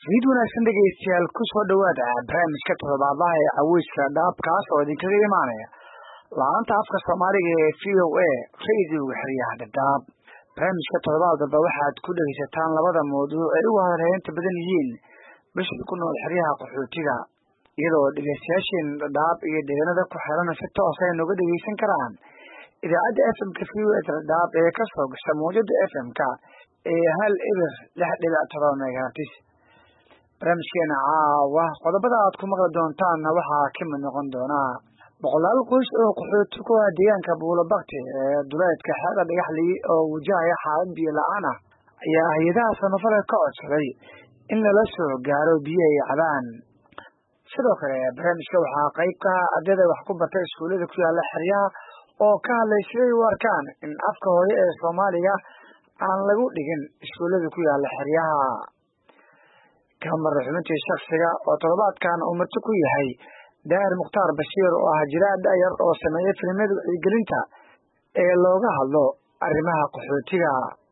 Mid wanaagsan dhegeystayaal ku soo dhawaada barnaamijka toddobaadlaha ee Caweyska Dhaabkaas oo idinkaga imaanaya laanta afka Soomaaliga ee VOA Radio xiriyaha Dhadhaab. Barnaamijka toddobaadba waxaad ku dhageysataan labada mowduuc ee ugu horeynta badan yihiin bulshada ku nool xiriyaha qaxootiga, iyadoo dhegeystayaasheen Dhadhaab iyo deegaanada ku xiran si toos ah nooga dhageysan karaan idaacadda FM-ka VOA Dhadhaab ee ka soo gasha mowjada FM-ka ee 106.7 MHz. barnaamijkeena caawa qodobada aad ku maqli doontaanna waxaa ka mid noqon doona boqolaal qoys oo qaxooti ku ah deegaanka Buulabakti ee duleedka xeebta Dhagaxley oo wajahaya xaalad biyo la'aan ah ayaa hay'adaha samafalka ka codsaday in lala soo gaaro biyo ay cabaan. sidoo kale barnaamijka waxaa qayb ka ah ardayda wax ku barta iskuulada ku yaala xeryaha oo ka hadlay siday u arkaan in afka hooyo ee Soomaaliga aan lagu dhigin iskuulada ku yaala xeryaha. kamar xubintii shakhsiga oo toddobaadkan uu marti ku yahay Daar Mukhtaar Bashiir oo ah jiraa da'yar oo sameeya filimada wacyigelinta ee looga hadlo arrimaha qaxootiga.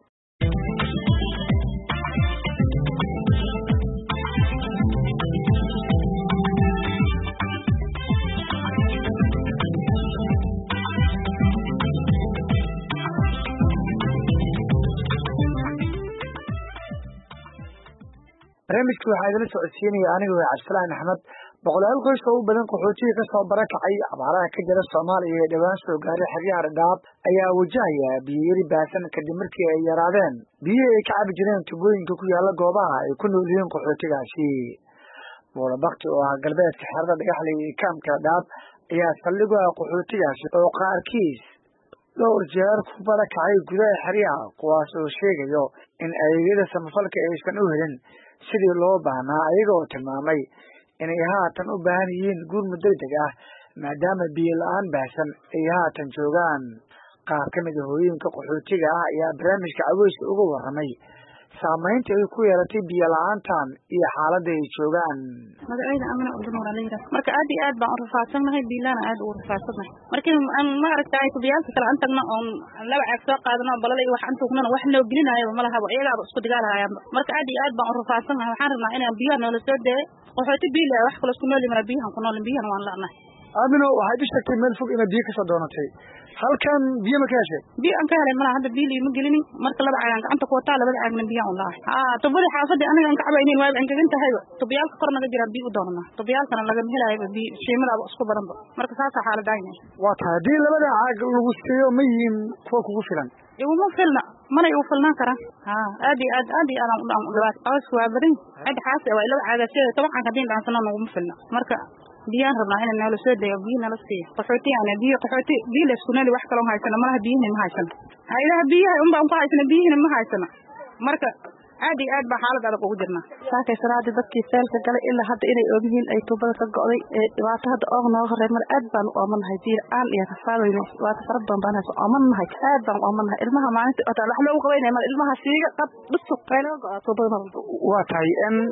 barnaamijku waxaa idila socodsiinaya aniga Cabdisalaan Axmed. boqolaal qoys oo u badan qaxootiga ka soo barakacay abaaraha ka jira Soomaaliya ee dhawaan soo gaaray xeryaha Dhadhaab ayaa wajahaya biyo yari baasan kadib markii ay yaraadeen biyo ay ka cabi jireen tubooyinka ku yaala goobaha ay ku nool yihiin qaxootigaasi. Buulabakti oo ah galbeedka xeebta Dhagaxley ee kaamka Dhadhaab ayaa saldhig u ah qaxootigaasi oo qaarkiis dhowr jeer ku barakacay gudaha xeryaha, kuwaas oo sheegayo in adeegyada samafalka aysan u helin sidii loo baahnaa, ayagoo tilmaamay inay haatan u baahan yihiin gurmud degdeg ah maadaama biyo la'aan baahsan ay haatan joogaan. qaar ka mid ah hooyooyinka qaxootiga ah ayaa barnaamijka Caweyska uga warramay saamaynta ay ku yeelatay biyo la'aantan iyo xaaladda ay joogaan. magacayda amana udumar alayra marka aad iyo aad baan u rafaadsanahay biilana aad u rafaadsanahay markii aan ma aragtay tubiyaalka kala antagna on laba caag soo qaadano balada iyo wax antugnana wax loo gelinayo ma laha iyaga isku digaalahayaan marka aad iyo aad baan u rafaadsanahay waxaan rabnaa inaan biyo noola soo deeyo qaxooti biil wax kale isku nooli mara biyahan ku nool biyahan waan la'nahay. Aamino waxaad u sheegtay meel fog inaad biyo ka soo doonatay, halkan biyo ma ka heshay? biyo aan ka helay malaha hadda biyo ma gelinin marka laba caag gacanta ku wataa labada caagna biyo aan la'ahay tubada xaafadda aniga aan ka cabaynin waa aan kagan tahay tubiyaalka kor naga jira biyo u doonana tubiyaalkana laga helayo biyo sheemada isku badanba marka saasa xaaladayna waa tahay hadii labada caag lagu siiyo ma yihiin kuwa kugu filan? iguma filna mana igu filnaan karaan aad iyo aad aan u dhawaad qaas waa badan cid xaas waa laba caag sida toban hadii dhaansana nagu filna marka biyaan rabnaa inaan nala soo deeyo biyo nala siiyo qaxootiga biyo la isku nooli wax kale oo haysana malaha biyaha ma haysana hay'adaha biyaha un baan ku haysana biyaha ma haysana marka aad iyo aad baa xaalad adag ugu jirnaa. saakay salaadi dadkii feelka galay ilaa hadda inay ogyihiin ay tubada ka go'day ee dhibaato hadda oo nooga horeey mar aad baan u oomanahay biyo aan iyo kafaadayno waa farad badan hayso oomanahay aad baan u oomanahay ilmaha maalinta oo wax loo qabanay mar ilmaha siiga qab dhusuk qaylo go'aa tubada waa tahay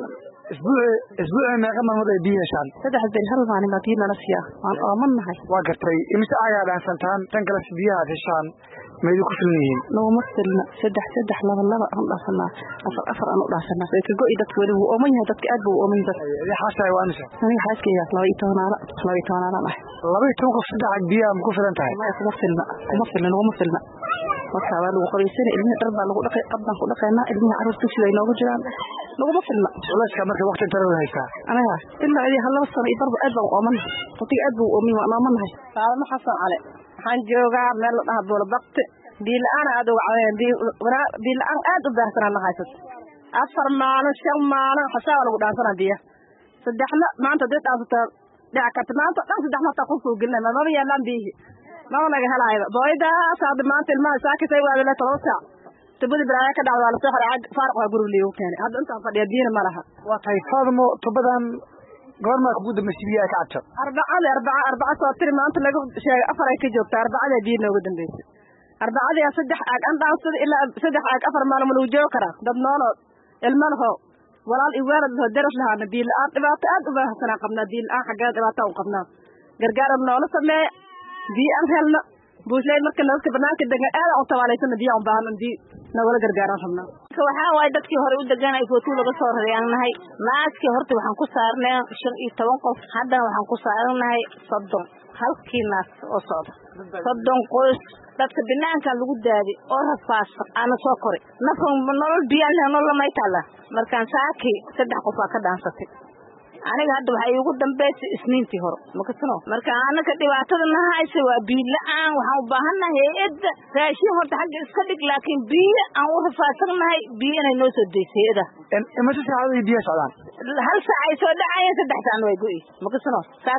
isbuuc meeqa maalmood ay biyo heshaan? 3 bil hal maalin baa biyo nala siiya waan oomanahay. waa gartay imise aagaa dhaansantaan tan kale biyaha aad heshaan meedu ku filan yihiin? naguma filna 3 laba aan dhaafsanaa afar aan u dhaafsanaa way ka go'i dadka wali wuu ooman yahay dadka aad buu ooman yahay xaasay waa nisa aniga xaaskeyga 12 ah 12 qof saddex biyo ma ku filan tahay? ma kuma filna marka waa lagu qoraysan ilmaha dhar baa lagu dhaqay qabdan ku dhaqaynaa ilmaha carruurta sida ay nooga jiraan laguma filna culayska marka waqti daro haysaa anaga ilaa idii hal sano iyo barba aad baan ooman qofkii aad buu oomin waan oomanahay. Faalmo Xasan Cali waxaan joogaa meel la dhaha Buulabakti biyo la'aan aad u wacdeen biyo la'aan aad u baahsan ma haysato 4 maalin 5 maalin xasaab lagu dhaansanaa biyo saddexna maanta dad dhaansato dhac ka maanta dhan saddexna ta qof uu gelnaa ma yaalan biyo ma laga helayo booyda saad maanta ilmaha saakisay waa la 3 saac tubada baraaya ka dhacdo la soo xaraad faarq waa gurub liiw keenay hadda inta fadhiya biyo ma laha. waa tahay Faadmo tubadan goorma ku dambeysay biyo ka cabto? arbaca soo tiri maanta lagu sheegay 4 ay ka joogtaa arbacada biyo nooga dambeysay arbacada 3 caag aan dhaansada ilaa 3 caag 4 maalmo lagu joogo kara dad noolo ilmaha walaal i waalad loo daras lahaana biyo la'aan dhibaato aad u baahsan qabnaa biyo la'aan xagga dhibaato u qabnaa gargaar noolo sameey biyo aan helna buuslay marka dadka banaanka degan aad u tawaalaysan biyo aan baahan nagala gargaaran rabnaa waxaa waay dadkii hore u degan ay footuu laga soo rareeyanahay naaskii horta waxaan ku saarnay 15 qof haddana waxaan ku saaranahay 30 halkii naas oo socda 30 qoys dadka banaanka lagu daadi oo rafaasa ana soo koray nafan nolol biyaan leh nolol ma taala markaan saaki 3 qof ka dhaansatay aniga hadda waxay ugu dambeysay isniintii hore makasano marka anaka dhibaatada ma hayso waa biyo la'aan waxaan u baahanahay hay'adda raashin horta xagga iska dhig laakiin biyo aan u rafaasanahay biyo inay noo soo deysayada ma saacado biyo socdaan hal saac ay soo dhacayeen 3 saac way go'ay makasano saak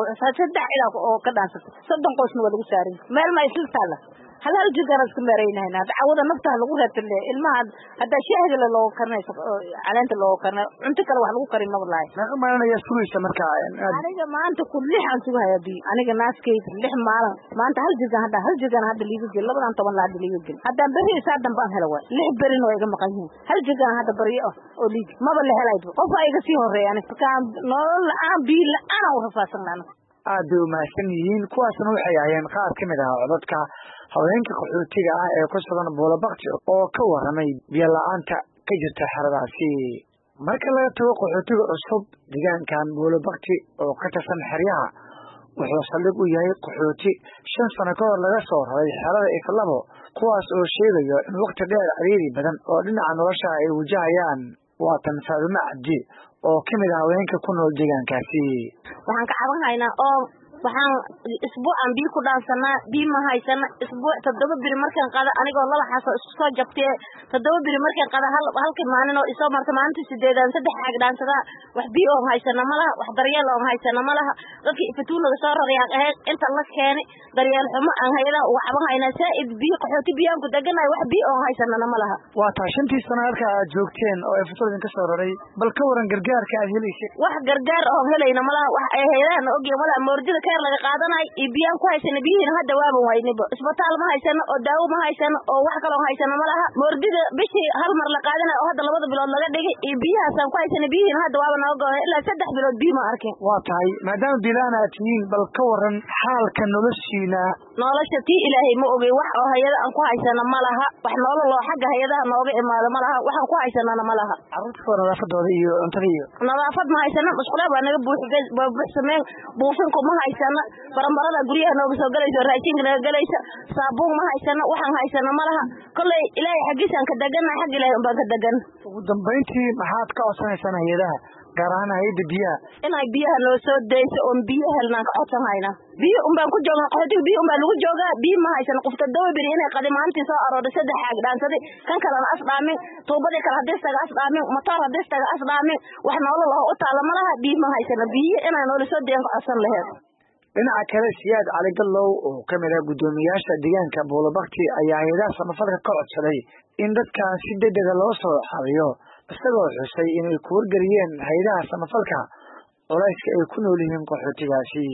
3 ilaa oo ka dhaansatay 30 qoysna waa lagu saarin meel ma isla taala hal jigaras ka meereynayna dacwada nafta lagu raadtay ilmaha hada sheegay loo karnayso caleenta loo karnay inta kale wax lagu karin ma wallahi ma maanaya sugaysa marka aniga maanta kulli aan sugaya bi aniga naaskeyga 6 maalin maanta hal jigan hadda liiga gal labadan 10 la hadda liiga gal hadda bari saadan baan helay 6 bari oo iga maqan yihiin hal jigan hadda bari oo liig ma la helay qof ay iga sii horeeyaan kaan nolol aan bi la aan u rafaasanaana aad u maasan yihiin kuwaasna waxay ayaan qaar kamid ah codadka haweenka qaxootiga ah ee ku sugan Buulabaqti oo ka waramay biyo la'aanta ka jirta xaradaasi marka laga tago qaxootiga cusub deegaankan Buulabaqti oo ka tirsan xeryaha wuxuu saldhig u yahay qaxooti 5 sano ka hor laga soo raray xerada Iflabo kuwaas oo sheegayo in waqti dheer ciriiri badan oo dhinaca nolosha ay wajahayaan waa tan Faadumo Cabdi oo kamid ah haweenka ku nool deegaankaasi waxaan ka cabanhaynaa oo waxaan isbuucan biyo ku dhaansanaa biyo ma haysana isbuuc 7 biri markaan qada anigoo laba xaso isku soo jabtay 7 biri markaan qada halkii maalin oo isoo martay maalintii 8 3 xaq dhaansada wax biyo oo haysana malaha wax daryeel oo haysana malaha dadkii fatuul laga soo raray inta la keenay daryeel xumo aan hay'adaha uga cabanhaynaa saaid biyo qaxooti biyaan ku daganaay wax biyo oo haysana malaha waa taa 5 sano halka aad joogteen oo ay fatuul ka soo raray bal ka waran gargaarka aad helaysay wax gargaar oo helayna malaha wax ay hay'adaha ogay wala moordida laga qaadanay ibiyaan ku haysana biyihiina hadda waaba waynaba isbitaal ma haysana oo daawo ma haysana oo wax kale oo haysana malaha moordida bishii hal mar la qaadanay oo hadda 2 bilood laga dhigay ibiyahaasan ku haysana biyihiina hadda waaba naga go'ay ilaa 3 bilood biyo ma arkeen waa tahay maadaama bilaan aad tihiin bal ka waran xaalka noloshiina nolosha tii ilaahay ma ogay wax oo hay'ada aan ku haysana malaha wax nolol oo xagga hay'adaha nooga imaado malaha waxaan ku haysanana malaha carruurta nadaafadooda iyo cuntada iyo nadaafad ma haysana musqulaha baa naga buuxsameen buufinku ma haysana barambarada guryaha nooga soo galayso raashinka naga galaysa saabuun ma haysana waxaan haysana malaha kulay ilaahay xagiisan ka daganahay xag ilaahay baan ka dagan ugu dambeyntii maxaad ka codsanaysaa hay'adaha gaar ahaan hay'adda biyaha inay biyaha noo soo deyso oo biyo helnaan ka codsanayna biyo baan ku joogaa qaxootiga biyo baan lagu joogaa biyo ma haysana qofka dawbiri inay qadimaantii soo arooday 3 xaq dhaansaday kan kalena asdhaamin tuubada kala hadistaga asdhaamin motor hadistaga asdhaamin wax nolol oo u taala malaha biyo ma haysana biyo inay noo soo deeyan ka codsan lahayd dhinaca kale Siyaad Cali Gallow oo kamid ah gudoomiyaasha deegaanka Buulabaqti ayaa hay'adaha samafalka ka codsaday in dadka si degdeg ah loo soo xariyo isagoo xusay inay ku wargeliyeen hay'adaha samafalka culayska ay ku nool yihiin qaxootigaasi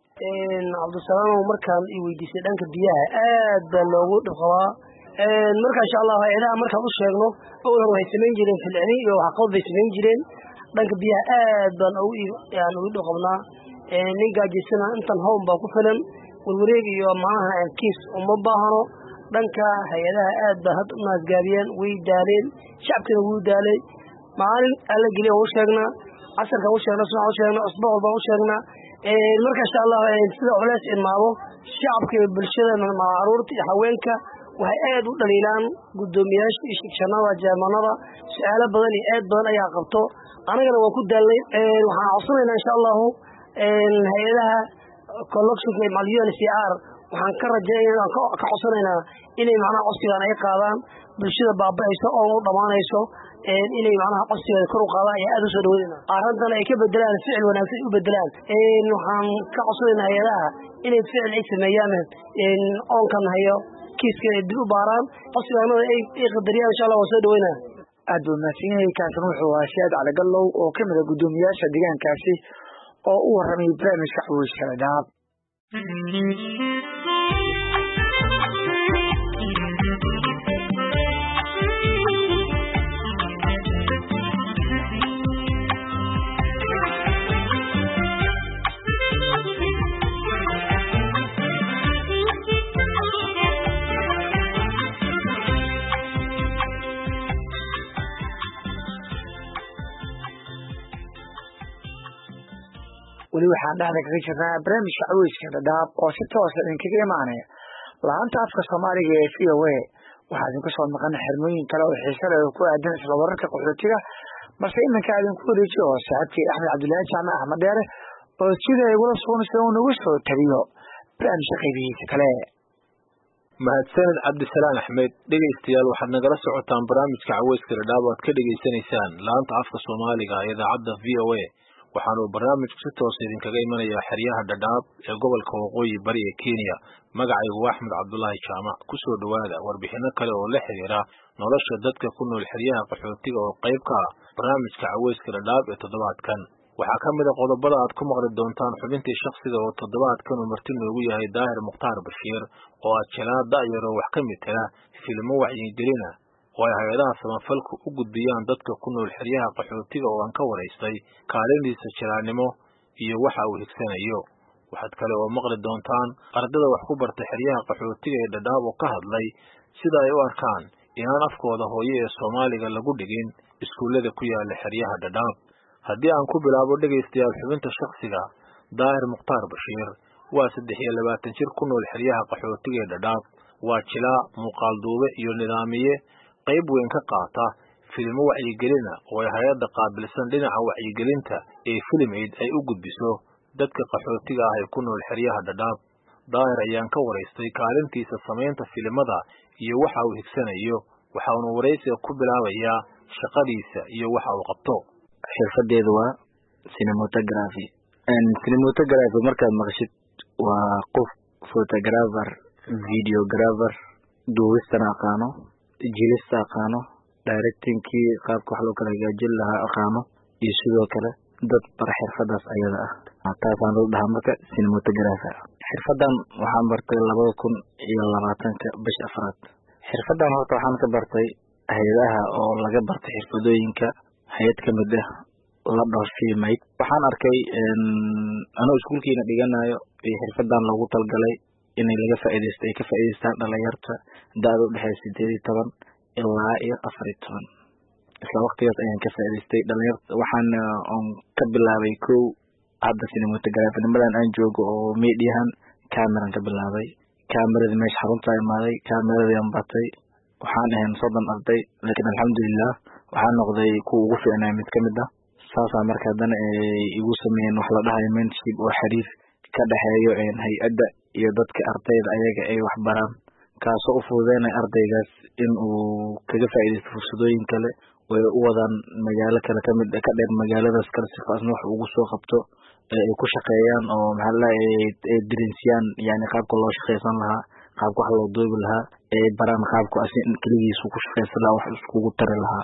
Cabdisalaam markaan i weydiisay dhanka biyaha aad baa loogu dhaqaa marka insha Allah hay'adaha markaan u sheegno oo waxay sameyn jireen filcini iyo wax qof bay sameyn jireen dhanka biyaha aad baan ugu dhaqnaa nin gaajisana intan home baa ku filan warwareeg iyo maaha kiis uma baahano dhanka hay'adaha aad baa had u naasgaabiyeen way daaleen shacabkana wuu daalay maalin alla geliyo u sheegnaa casarka u sheegnaa subax u sheegnaa usbuuc walba u sheegnaa marka insha Allah sida culays imaado shacabka bulshada caruurta iyo haweenka waxay aad u dhaliilaan gudoomiyaasha iyo shaqada jaamacada su'aalo badan iyo aad badan ayaa qabto anagana waan ku daalay waxaan codsanaynaa insha Allah hay'adaha collectionka ee UNHCR waxaan ka rajaynaynaa ka codsanaynaa inay macnaha codsigan ay qaadaan bulshada baaba'ayso oo u dhamaanayso inay macnaha codsiga kor u qaadaan ayaa aad u soo dhaweynaa arrintan ay ka bedelaan ficil wanaagsan u bedelaan waxaan ka codsanaynaa hay'adaha inay ficil ay sameeyaan oonkan hayo kiiska dib u baaraan codsiganada ay qadariyaan insha Allah waa soo dhaweynaa aad u mahadsanyahay kaasna wuxuu ahaa Siyaad Cali Gallow oo kamid ah gudoomiyaasha deegaankaasi oo u waramay barnaamijka Cawayska Dhadhaab weli waxaan dhexda kaga jirnaa barnaamijka caweyska dhadhaab oo si toosa idinkaga imaanaya laanta afka soomaaliga ee v o a waxaa idinku soo maqan xirmooyin kale oo xiise leh oo ku aadan isla wararka qaxootiga balse iminka idinku wareejiyo oo saaxiibkii axmed cabdilaahi jaamac axmed dheere oo sida igula sugnaysa uu nagu soo tabiyo barnaamijka qaybihiisa kale. mahadsanid cabdisalaan axmed. dhegaystayaal waxaad nagala socotaan barnaamijka caweyska dhadhaab oo aad ka dhegaysanaysaan laanta afka soomaaliga ee idaacadda v o a waxaanuu barnaamijku si toosa idinkaga imanayaa xeryaha dhadhaab ee gobolka waqooyi bari ee kenya. magacaygu waa axmed cabdulaahi jaamac. ku soo dhowaada warbixino kale oo la xiriira nolosha dadka ku nool xeryaha qaxootiga oo qayb ka ah barnaamijka caweyska dhadhaab ee toddobaadkan. waxaa ka mid a qodobada aad ku maqli doontaan xubintii shakhsiga oo toddobaadkan uu marti noogu yahay daahir mukhtaar bashiir oo ah jalaa da'yaroo wax ka mitala filmo wacyigelina oo ay hay-adaha samafalku u gudbiyaan dadka ku nool xeryaha qaxootiga oo aan ka waraystay kaalindiisa jalaannimo iyo waxa uu higsanayo. waxaad kale oo maqli doontaan ardada wax ku barta xeryaha qaxootiga ee dhadhaab oo ka hadlay sida ay u arkaan inaan afkooda hooyo ee soomaaliga lagu dhigin iskuullada ku yaala xeryaha dhadhaab. haddii aan ku bilaabo dhegaystayaal xubinta shakhsiga, daahir mukhtaar bashiir waa 23 jir ku nool xeryaha qaxootiga ee dhadhaab. waa jilaa, muuqaal duube iyo nidaamiye qayb weyn ka qaata filmo wacyigelina oo ay hay-adda qaabilsan dhinaca wacyigelinta ee Film-Aid ay u gudbiso dadka qaxootiga ah ee ku nool xeryaha dhadhaab. daahir ayaan ka waraystay kaalintiisa samaynta filimada iyo waxa uu higsanayo. waxaanu waraysiga ku bilaabayaa shaqadiisa iyo waxa uu qabto. xirfadeedu waa cinematography. cinematography markaad maqashid waa qof photographer, videographer, duubistana aqaano, jilista aqaano, directingkii qaabka wax loo kala hagaajin lahaa aqaano, iyo sidoo kale dad bar xirfadaas ayada ah. taasaan lagu dhahaa marka cinematographer. xirfadan waxaan bartay 2020 bish 4. xirfadan horta waxaan ka bartay hay'adaha oo laga bartay xirfadooyinka hay'ad ka mid ah la dhaho Film-Aid. waxaan arkay anoo iskuulkiina dhiganayo iyo xirfadan loogu talgalay in laga faa'iideysto ay ka faa'iideystaan dhalinyarta da'da u dhaxaysa 18 ilaa 24. isla waqtigaas ayaan ka faa'iideystay dhalinyarta. waxaan ka bilaabay hadda cinematography nimadan aan joogo oo mediahan kameran ka bilaabay. kamerada meesha xarunta imaaday, kameradii aan batay. waxaan ahayn 30 arday laakiin alxamdulillah waxaan noqday kuwa ugu fiicnaa mid ka mid ah. saasaa marka haddana igu sameeyeen wax la dhahayo mentorship oo xiriir ka dhexeeyo hay-adda iyo dadka ardayda ayaga ay wax baraan, kaasoo u fududeynaya ardaygaas in uu kaga faa'iideysto fursadooyin kale way u wadaan magaalo kale ka mid ka dheer magaaladaas kale si faasna wax ugu soo qabto ay ku shaqeeyaan oo dirinsiyaan yani qaabka loo shaqeysan lahaa, qaabka wax loo duubi lahaa, ay baraan qaabka asin kaligiis ku shaqeysan lahaa, wax iskugu tari lahaa.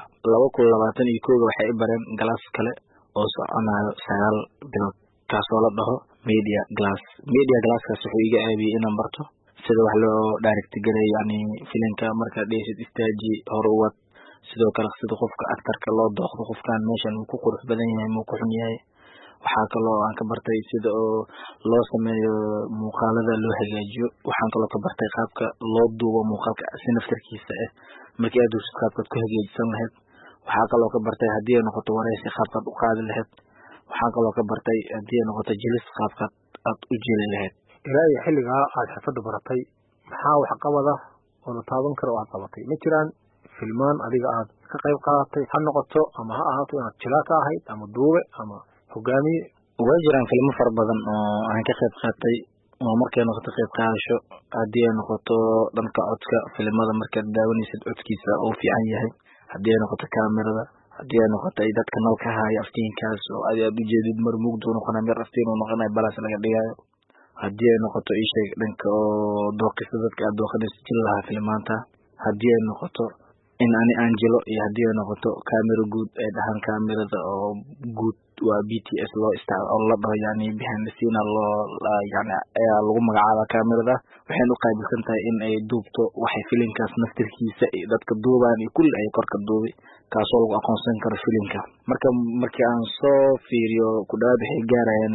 2021 waxay i bareen glass kale oo soconayo 9 bilood kaasoo la dhaho media glass. media glasskaas wuxuu iga caawiyey inaan barto sida wax loo direct gareeyo yani filimka markaad dhehaysid istaaji hor u wad, sidoo kale sida qofka actorka loo dooqdo qofkan meeshan uu ku qurux badan yahay muu ku xun yahay. waxaa kaloo aan ka bartay sida oo loo sameeyo muuqaalada loo hagaajiyo. waxaan kaloo ka bartay qaabka loo duubo muuqaalka si naftarkiisa ah markii aad duubsid qaabkaad ku hagaajisan lahayd. waxaa kaloo ka bartay haddii ay noqoto wareysi qaabkaad u qaadi lahayd. waxaan kaloo ka bartay haddii ay noqoto jilis qaabkaad aad u jeli lahayd. ilaa iyo xilligaa aad xirfadda baratay maxaa waxqabada oo la taaban karo aad qabatay? ma jiraan filmaan adiga aad ka qayb qaadatay, ha noqoto ama ha ahaato inaad jilaa ka ahayd ama duube ama hogaamiye? waa jiraan filmo fara badan oo aan ka qayb qaatay oo markay noqoto qayb qaadasho haddii ay noqoto dhanka codka filimada markaad daawanaysid codkiisa uu fiican yahay, haddii ay noqoto kaamirada, haddii ay noqoto ay dadka nalka haayo aftiinkaas oo aad u jeedid mar mugdu noqonay mar aftiin uu noqonay balaas laga dhigayo, haddii ay noqoto ii sheeg dhanka oo dooqista dadka aad dooqanayso jil lahaa filmaanta, haddii ay noqoto in aan jilo iyo haddii ay noqoto kaamiro guud ay dhahaan kaamirada oo guud waa BTS loo isticmaalo la dhaho yani behind the scene yani ayaa lagu magacaabaa kaamirada. waxay u qaabilsan tahay in ay duubto waxay filimkaas naftirkiisa iyo dadka duubaan iyo kulli ay korka duubi kaasoo lagu aqoonsan karo filimka. markii aan soo fiiriyo ku dhawaad waxay gaarayaan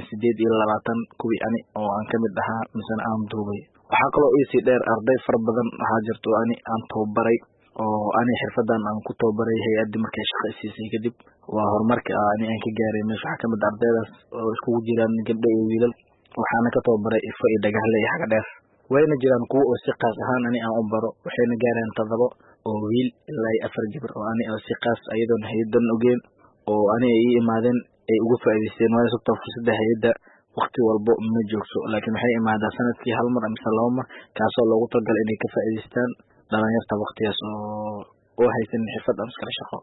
28 kuwii ani oo aan ka mid ahaa misana aan duubay. waxaa kaloo iisii dheer arday fara badan waxaa jirto ani aan tababaray oo ani xirfadan aan ku tababaray hay'adda markay shaqo siisay kadib waa horumarka ani aan ka gaaray meesha waxa kamid ardaydaas oo iskugu jiraan gabdho iyo wiilal waxaana ka tababaray ifo iyo dhagahle iyo xaga dheer wayna jiraan kuwa oo si qaas ahaan ani aan u baro waxayna gaareen 7 oo wiil ilaa 4 gabar oo ani oo si qaas ayadoon hay'adan ogeen oo ani ay imaadeen ay ugu faa'iideysteen waa sababta fursadda hay'adda waqti walba ma joogso laakiin waxay imaadaa sanadkii hal mar ama 2 mar kaasoo loogu talagalay inay ka faa'iideystaan dhalinyarta waqtigaas oo haysan xirfad ama iskala shaqo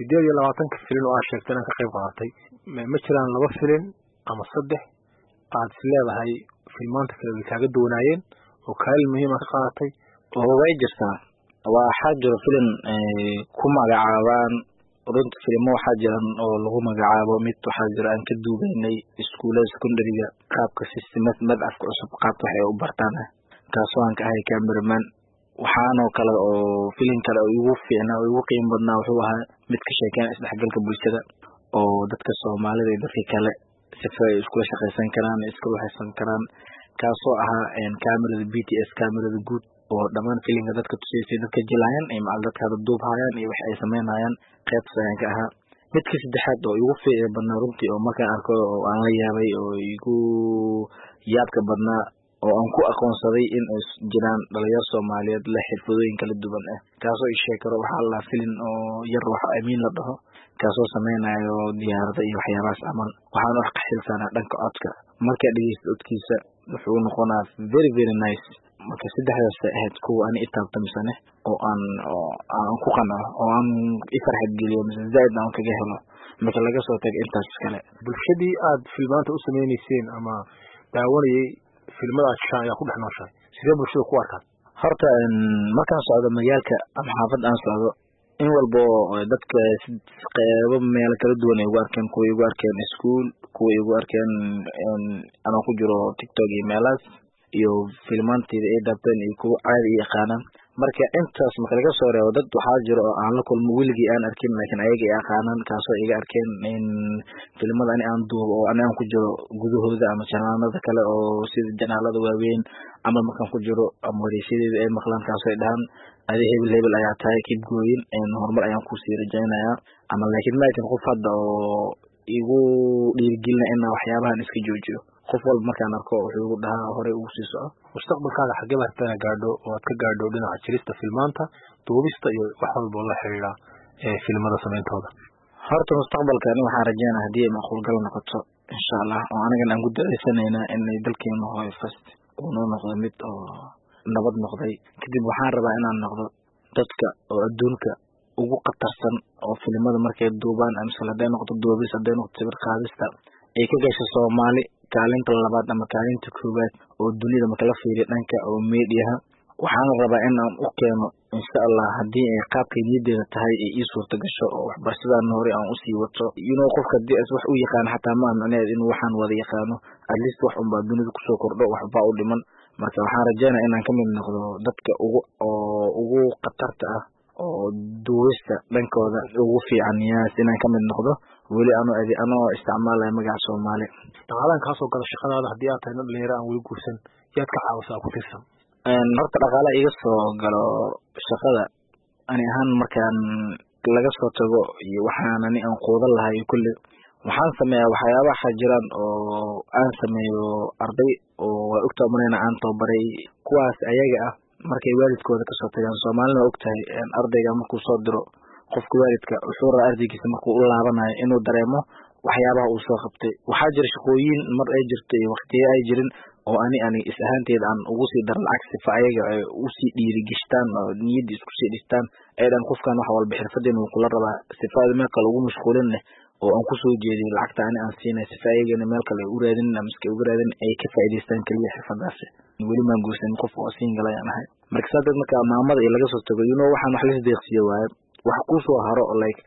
28 filin oo aad sheegtay inaan ka qayb qaadatay ma jiraan 2 filin ama 3 aad isleedahay filmaanta kale way kaaga doonaayeen oo kaalin muhiim ah ka qaadatay oo way jirtaa waxaa jiro filin ku magacaabaan runtii filmo waxaa jiran oo lagu magacaabo mid waxaa jira aan ka duubaynay iskuulada secondary-ga qaabka systemada madafka cusub qaabka waxay u bartaan kaasoo aan ka ahay cameraman waxaanoo kale oo filin kale oo igu fiicnaa oo igu qiimo badnaa wuxuu ahaa mid ka sheekeynaya isdhexgalka bulshada oo dadka Soomaalida iyo dadka kale sifa ay iskula shaqaysan karaan iskula haysan karaan kaasoo ahaa kamerada BTS kamerada guud oo dhamaan filinka dadka tusayay dadka jilayaan ay macal dadka duubhayaan iyo wax ay sameynayaan qayb sayanka ahaa midka saddexaad oo igu fiicnaa badnaa runtii oo markaan arko oo aan la yaabay oo igu yaabka badnaa oo aan ku aqoonsaday in ay jiraan dhalinyaro Soomaaliyeed la xirfadooyin kala duwan kaasoo i sheekaro waxa la filin oo yar wax amiin la dhaho kaasoo sameynayo diyaarada iyo waxyaabahaas amal waxaan wax ka xilsanaa dhanka codka marka dhageysto codkiisa wuxuu noqonaa very nice marka saddexdaas ahayd kuwa ani itaabtamsane oo aan ku qanco oo aan farxad geliyo zaid aan kaga helo marka laga soo tago intaas kale bulshadii aad filmaanta u sameeynayeen ama daawanayay filmada shan ayaa ku dhex nooshahay sidee bulshada ku arkaan horta markaan socdo magaalka ama xaafad aan socdo in walbo dadka qaybo meel kala duwan ay ugu arkeen kuwa igu arkeen iskuul kuwa igu arkeen anoo ku jiro TikTok iyo meelaas iyo filmaanteeda ay dabteen iyo kuwa caadi yaqaanaan marka intaas marka laga soo reebo dad waxaa jiro oo aan la kulmo weligii aan arkin laakiin ayaga ay yaqaanaan kaasoo iga arkeen in filmada aan duubo oo aan ku jiro gudahooda ama channelada kale oo sida janaalada waaweyn ama markaan ku jiro ama wareysiyeeda ay maqlaan kaasoo ay dhahan adi hebel ayaa tahay keep going horumar ayaan ku sii rajaynayaa ama laakiin ma aysan qof hadda oo igu dhiirigelina in waxyaabahan iska joojiyo qof walba markaan arko wuxuu igu dhahaa hore ugu sii soco mustaqbalkaaga xagee baad ka gaadho oo aad ka gaadho dhinaca jirista filmaanta duubista iyo wax walba la xiriira filmada sameyntooda horta mustaqbalkani waxaan rajaynayaa haddii ay macquul gal noqoto insha Allah oo anigan aan ku daadeysanaynaa in ay dalkeena hooyo fast uu noo noqdo mid oo nabad noqday kadib waxaan rabaa inaan noqdo dadka oo adduunka ugu qatarsan oo filmada markay duubaan ama haday noqoto duubis haday noqoto sawir qaadista ay ka gasho Soomaali kaalinta labaad ama kaalinta koowaad oo dunida marka la fiiriyo dhanka oo meediyaha waxaan rabaa in aan u keeno insha Allah haddii ay qaabkay niyadeeda tahay ay ii suurta gasho oo waxbarashadaan hore aan usii wato qofka haddii wax u yaqaan xataa ma macnaheed inuu waxaan wada yaqaano at least wax unbaa dunida kusoo kordho waxbaa u dhiman marka waxaan rajaynayaa inaan ka mid noqdo dadka ugu qatarta ah oo duwista dhankooda ugu fiican inaan ka mid noqdo weli anoo isticmaalaya magaca Soomaali dhaqaalahan kaasoo gala shaqadaada haddii aad tahay dhalinyaro aan weli guursan yaad ka caawisaa ku tirsan horta dhaqaala iga soo galo shaqada ani ahaan markaan laga soo tago iyo waxaan ani aan quudan lahay kulli waxaan sameeyaa waxyaabaha jiraan oo aan sameeyo arday oo waa ogtaa marayna aan tababaray kuwaas ayaga ah markay waalidkooda ka soo tagaan Soomaalina ogtahay ardayga markuu soo diro qofka waalidka wuxuu rabaa ardaygiisa markuu u laabanayo inuu dareemo waxyaabaha uu soo qabtay waxaa jira shaqooyin mar ay jirtay waqtiyo ay jirin oo ani is ahaanteed aan ugu sii dar lacag sifa ayaga ay u sii dhiirigeliyaan oo niyad isku sii dhistaan aydan qofkan wax walba xirfadeen uu kula rabaa sifaad meel kale ugu mashquulin leh oo aan ku soo jeedin lacagta aan siinay sifa ayaga meel kale u raadin ama iska u raadin ay ka faa'iideystaan kaliya xirfadaas weli ma guursan qof oo single ayaan ahay marka sadad marka maamada laga soo tago waxaan wax la isdeeqsiyo waaye wax ku soo haro like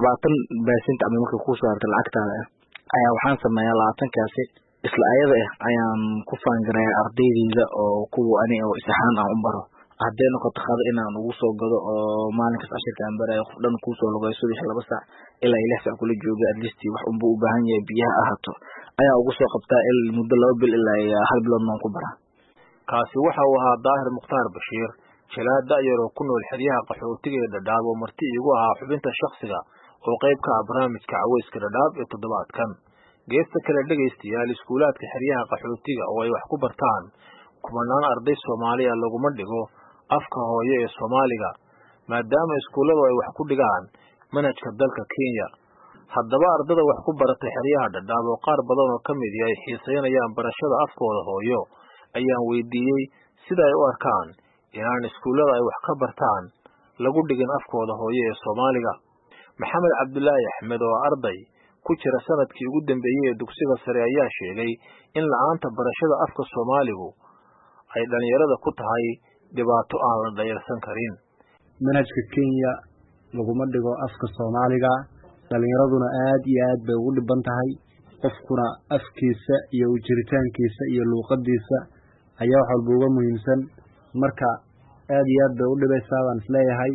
20% ama marka ku soo harto lacagtaada ayaa waxaan sameeyaa 20 kaasi isla ayada ayaan ku faangarayaa ardaydeeda oo kuwa ani oo isaxaan aan u baro haddii noqoto qado inaan ugu soo gado oo maalinkaas cashirka aan barayo qof dhan ku soo lugay subax 2 saac ilaa 6 saac kula jooga at least wax u baahan yahay biyaha ahaato ayaa ugu soo qabtaa muddo 2 bil ilaa 1 bilood aan ku baraa kaasi waxa uu ahaa Daahir Mukhtaar Bashiir jalaad da'yar oo ku nool xeryaha qaxootiga ee Dhadhaab oo marti iigu ahaa xubinta shakhsiga oo qayb ka ah barnaamijka Cawayska Dhadhaab ee toddobaadkan. Geesta kale dhegaystayaal, iskuulaadka xeryaha qaxootiga oo ay wax ku bartaan kumanaan arday Soomaali ah laguma dhigo afka hooyo ee Soomaaliga, maadaama iskuulladu ay wax ku dhigaan manhajka dalka Kenya. Haddaba ardada wax ku barata xeryaha Dhadhaab oo qaar badan oo ka mid ay xiisaynayaan barashada afkooda hooyo ayaan weydiiyey sida ay u arkaan inaan iskuullada ay wax ka bartaan lagu dhigin afkooda hooyo ee Soomaaliga. Maxamed Cabdulaahi Axmed oo arday ku jira sanadkii ugu dambeeyay ee dugsiga sare ayaa sheegay in la'aanta barashada afka Soomaaligu ay dhalinyarada ku tahay dhibaato aan la dhayalsan karin. manhajka Kenya laguma dhigo afka Soomaaliga, dhalinyaraduna aad iyo aad bay ugu dhiban tahay. qofkuna afkiisa iyo jiritaankiisa iyo luuqadiisa ayaa wax walba uga muhiimsan, marka aad iyo aad bay u dhibaysaa baan isleeyahay.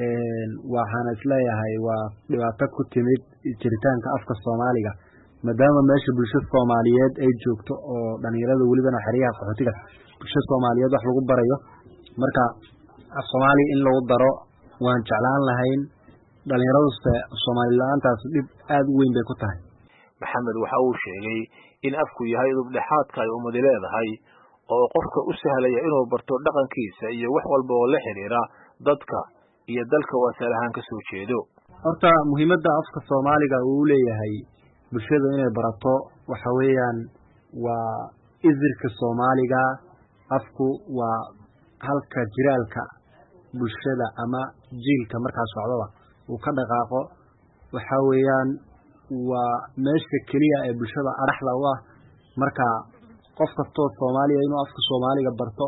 waxaan isleeyahay waa dhibaato ku timid jiritaanka afka Soomaaliga, maadaama meesha bulshada Soomaaliyeed ay joogto oo dhalinyarada welibana xeryaha qaxootiga bulshada Soomaaliyeed wax lagu barayo, marka af Soomaali in lagu daro waan jeclaan lahayn. dhalinyaradu Soomaali la'aantaas dhib aad u weyn bay ku tahay. Maxamed waxa uu sheegay in afku yahay udub dhexaadka ay ummadi leedahay oo qofka u sahlaya inuu barto dhaqankiisa iyo wax walba oo la xiriira dadka iyo dalka uu asal ahaan ka soo jeedo. horta muhiimadda afka Soomaaliga uu leeyahay bulshada inay barato waxa weeyaan waa isirka Soomaaliga. afku waa halka jiraalka bulshada ama jiilka markaas socdaba uu ka dhaqaaqo. waxa weeyaan waa meesha kaliya ee bulshada araxda u ah, marka qof kastoo Soomaaliya inuu afka Soomaaliga barto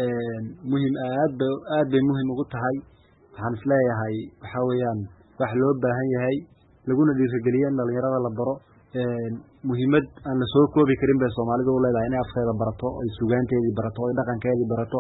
muhiim aad bay muhiim ugu tahay. waxaan isleeyahay waxa weeyaan wax loo baahan yahay laguna dhiirigeliyo in dhalinyarada la baro. muhiimad aan la soo koobi karin bay Soomaalidu u leedahay inay afkeeda barato, ay suugaanteedii barato, ay dhaqankeedii barato.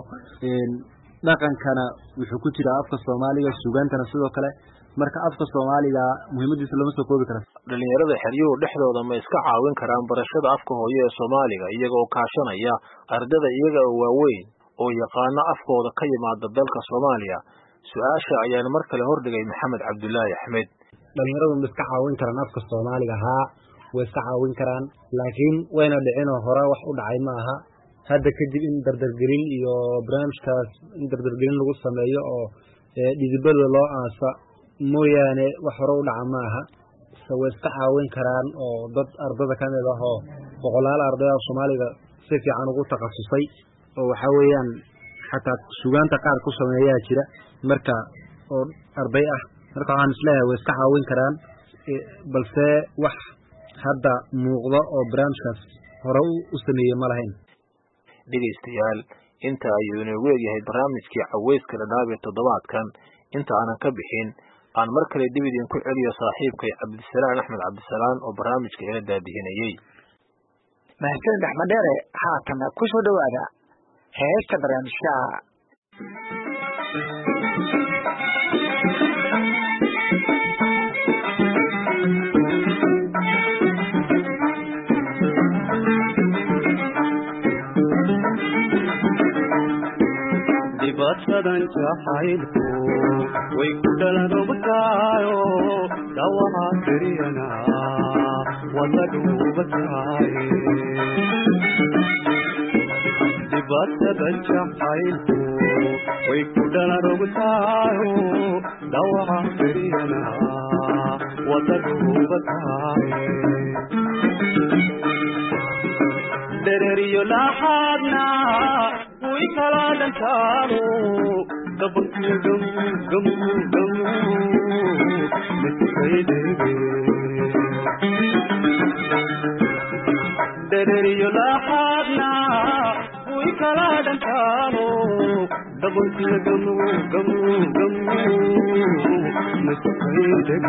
dhaqankana wuxuu ku jira afka Soomaaliga, suugaantana sidoo kale, marka afka Soomaaliga muhiimadiisa lama soo koobi karo. dhalinyarada xeryuhu dhexdooda ma iska caawin karaan barashada afka hooyo ee Soomaaliga iyaga oo kaashanaya ardada iyaga oo waaweyn oo yaqaano afkooda ka yimaada dalka Soomaaliya? su-aasha ayaan mar kale hordhigay Maxamed Cabdulaahi Axmed. dhalinyaradu ma iska caawin karaan afka Soomaaliga? haa, way iska caawin karaan, laakiin wayna dhicin oo hore wax u dhacay ma aha. hadda kadib in dardargelin iyo barnaamijkaas in dardargelin lagu sameeyo oo dhidibada loo aasa mooyaane wax hore u dhaca ma aha. way iska caawin karaan oo dad ardada ka mid ah oo boqolaal arday ah Soomaaliga si fiican ugu takhasusay oo waxa weeyaan xataa suugaanta qaar ku sameeyaa jira marka oo arday ah. marka waxaan isleeyahay way iska caawin karaan, balse wax hadda muuqdo oo barnaamijkaas hore u sameeyey ma lahayn. dhegaystayaal, inta ayuu inoogu egyahay barnaamijkii Cawayska Dhadhaab ee toddobaadkan. inta aanan ka bixin aan mar kale dib idinku celiyo saaxiibkay Cabdisalaan Axmed Cabdisalaan oo barnaamijka ila daadihinayay. mahadsanid Axmed Dheere. haatan ku soo dhawaada heesta barnaamijka. dibadsadan jacaylku way ku dhaladobtaayo dhawaha kariyana wada dhuubataaye. dibadsadan jacaylku way ku dhaladobtaayo dhawaha kariyana wada dhuubataaye. dereriyo laxaadna way kala dhantaano dabankiyo gamu miskaydege. dereriyo laxaadna way kala dhantaano dabankiyo gamu miskaydege.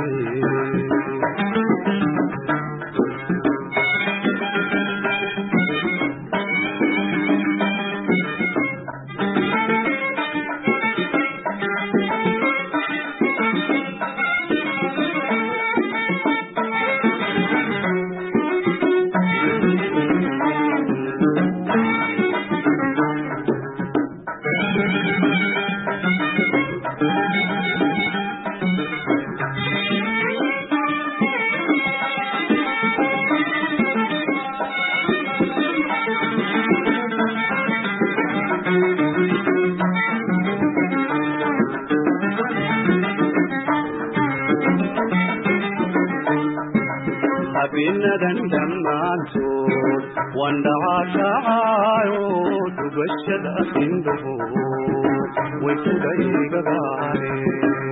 habeenadan dhammaantood waan dhacashacaayo dugashada indhaho way kudhaygagaareen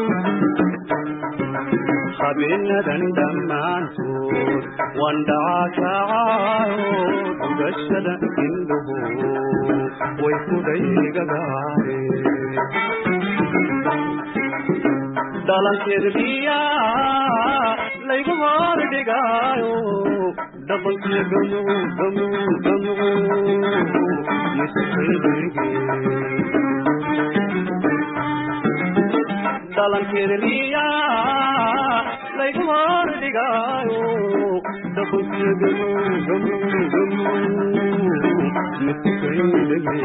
habeenadan dhammaantood waan dhacashacaayo dugashada indhaho way kudhaygagaareen dhalankeeda biyaa laygu hordhigaayo dhabankiya gamu masuqeydege dhalankeeda biyaa laygu hordhigaayo dhabankiya gamu masuqeydege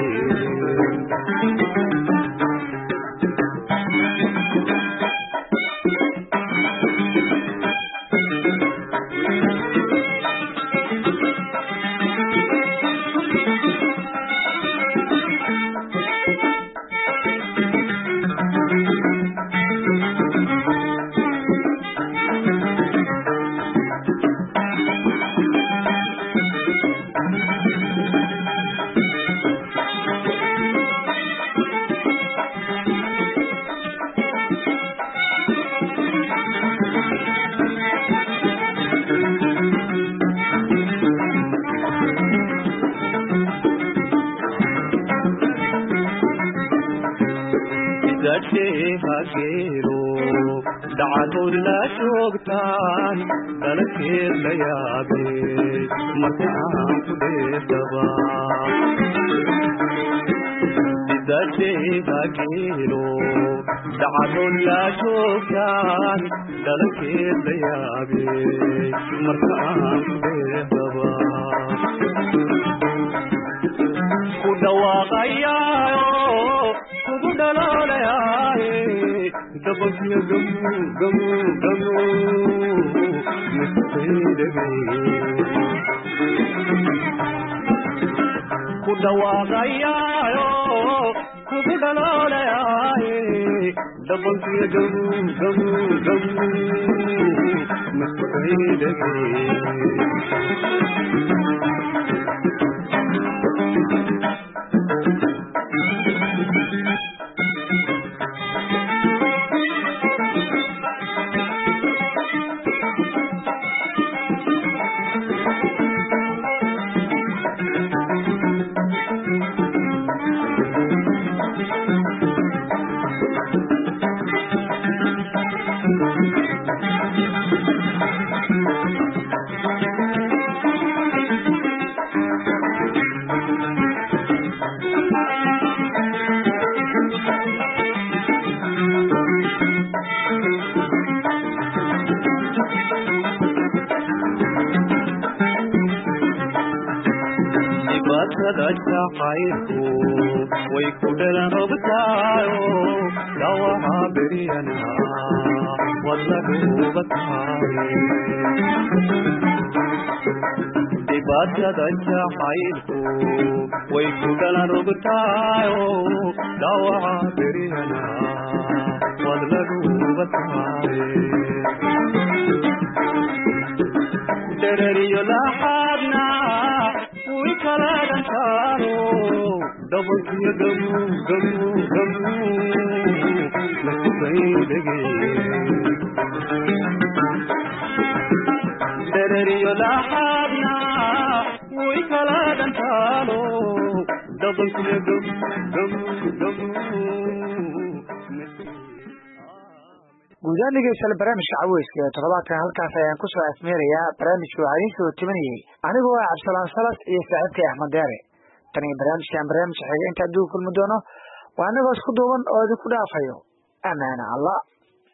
hageero dhacadood la joogtaan dhalankeed la yaabe marka aan ku dheedaba hageero dhacadood la joogtaan dhalankeed la yaabe marka aan ku dheedaba ku dhawaaqayaayo kugu dhaloolayaye dhabankiya gamu masuqeydege ku dhawaaqayaayo kugu dhaloolayaye dhabankiya gamu masuqeydege jacayku way ku dhalan robtaayo dhawaca beryana wadla dhuubataaye dhibaatada jacaylku way ku dhalan robtaayo dhawaca beryana wadla dhuubataaye dereriyo laxaadna way kala dhantaano dhabankiya gamu masuqeydege dereriyo laxaadna way kala dhantaano dhabankiya gamu guud ahaan dhegeystayaal barnaamijka caweyska ee toddobaadkan halkaas ayaan kusoo afmeerayaa barnaamijka waxaa idiin soo timinayey anigoo ah cabdisalaan salas iyo saaxiibkay axmed deere tan iyo barnaamijkan barnaamij xiga inta adduunka kulmi doono waa anigoo isku duuban oo idinku dhaafayo amaana allah